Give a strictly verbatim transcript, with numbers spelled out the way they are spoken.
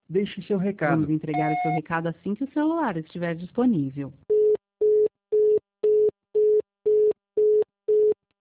Deixe seu Vamos recado. entregar o seu recado assim que o celular estiver disponível.